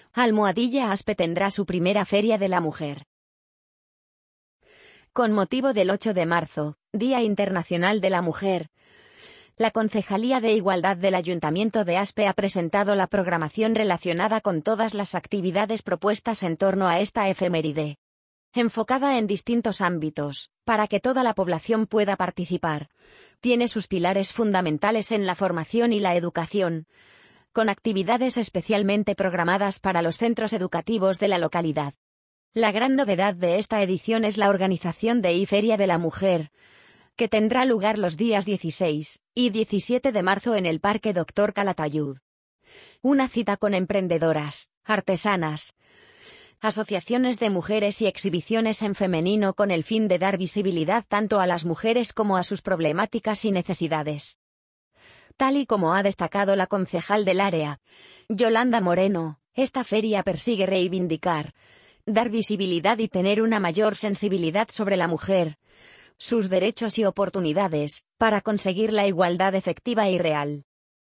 Almohadilla Aspe tendrá su primera Feria de la Mujer. Con motivo del 8 de marzo, Día Internacional de la Mujer, la Concejalía de Igualdad del Ayuntamiento de Aspe ha presentado la programación relacionada con todas las actividades propuestas en torno a esta efeméride, enfocada en distintos ámbitos, para que toda la población pueda participar. Tiene sus pilares fundamentales en la formación y la educación, con actividades especialmente programadas para los centros educativos de la localidad. La gran novedad de esta edición es la organización de Feria de la Mujer, que tendrá lugar los días 16 y 17 de marzo en el Parque Dr. Calatayud. Una cita con emprendedoras, artesanas, asociaciones de mujeres y exhibiciones en femenino con el fin de dar visibilidad tanto a las mujeres como a sus problemáticas y necesidades. Tal y como ha destacado la concejal del área, Yolanda Moreno, esta feria persigue reivindicar, dar visibilidad y tener una mayor sensibilidad sobre la mujer, sus derechos y oportunidades, para conseguir la igualdad efectiva y real.